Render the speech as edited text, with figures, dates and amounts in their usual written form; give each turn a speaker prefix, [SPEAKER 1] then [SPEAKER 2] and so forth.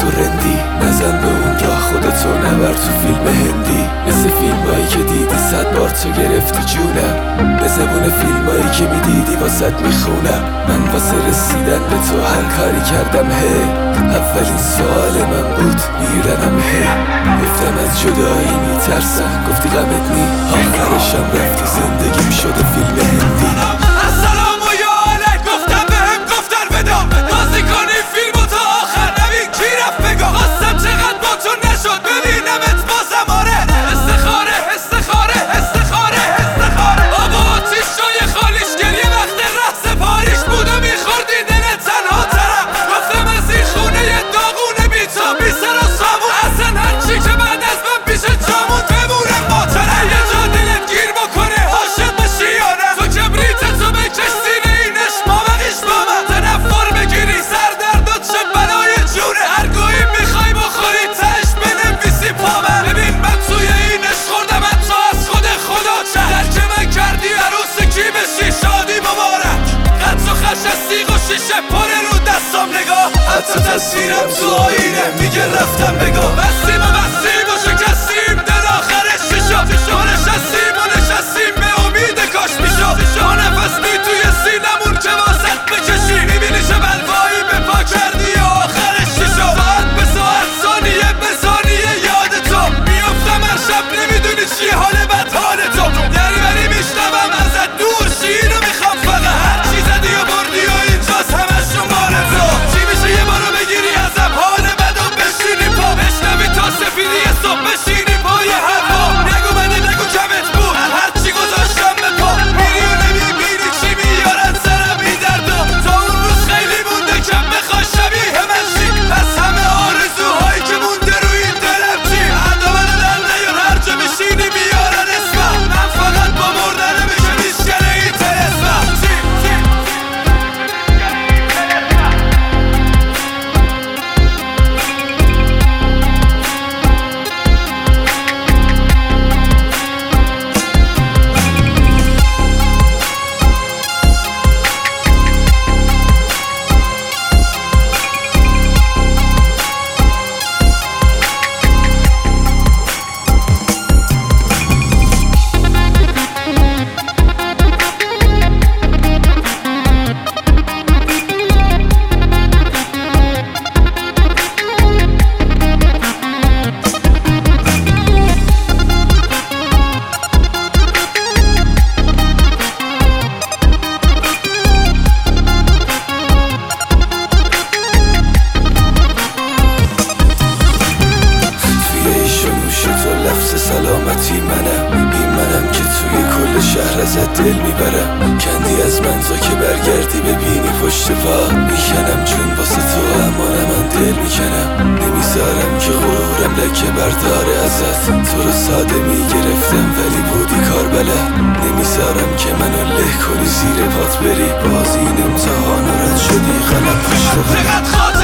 [SPEAKER 1] تو رندی، نزن به اون راه خودتو نبر تو فیلم هندی. مثل فیلمایی که دیدی 100 بار تو گرفتی جونم، به زبون فیلمایی که میدیدی واسط میخونم. من واسه رسیدن به تو هر کاری کردم اولین سوال من بود میرنم گفتم از جدایی میترسم، گفتی غمت نی، آخرشم رفتی زندگیم شده فیلم هندی.
[SPEAKER 2] السلام و یا علیک گفتم بهم گفتن ودا، بازی کنی فیلمو تا آخر نبین کی رفت بگا. خواستم چقدر با تو نشد ببینمت بازم آره. استخاره استخاره استخاره استخاره بابا آتیش شای خالیش گریه وقت رقص پاریش بود و میخوردی دلت تنها ترم. گفتم از این خونه داغونه بی تا بی سر و سامون، اصلا هرچی که بعد از من پیش جامون بمونه ماتره. یه جا دلت گیر بکنه عاشق بشی یا نه، تو کبریتتو بکش سینه اینش مابقیش با من. تنفر بگیری سر درد و چه بلای جونه، هر گویی میخوای بخوری تش بنویسی پا من. ببین من توی اینش خوردم تو از خود خدا چند درک من کردی عروس کی بشی شادی مبارک. قد و خش از سیغ و شیشه پره رو دستام نگاه، حتی تصویرم تو آینه میگه رفتم بگاه. بستیم و بستیم و شکستیم دل آخرش چی شد؟ ما نشستیم و نشستیم به امید کاش میشد ما نفس بی توی سینمون که واسط بکشی. میبینی چه بلوایی به پا کردی و آخرش چی شد؟ ساعت به ساعت ثانیه به ثانیه یاد تو میافتم هر شب، نمیدونی چی حال بد حال تو. دری بری میشنوم ازت دور شیر رو میخوام فقط، هر چی زدی و بردی و اینجاست همش شمار تو. چی میشه یه بارو بگیری ازم حال بد و بشینی پا، بشنوی تا سفیدی صبح بشینی پای حرفا. نگو بده نگو کمت بود هر چی گذاشتم به پا، میری و نمیبینی چی میارن سرم این دردا. تا اون روز خیلی مونده کم بخوای شبیه من شی، پس همه آرزوهایی که مونده روی این دلم چی؟ حدا منو در نیار هر جا میشینی میارن اسمم، من فقط با مردن میشه میشکنه این تلسمم. چی چی
[SPEAKER 1] سلامتی منم، این منم که توی کل شهر ازت دل میبرم. کندی از من تا که برگردی ببینی پشت پا، میکنم جون واسه تو اما نه من دل میکنم. نمیذارم که غرورم لکه برداره ازت، تو رو ساده میگرفتم ولی بودی کار بلد. نمیذارم که منو له کنی زیر پات بری، باز این امتحان رد شدی غلط پشت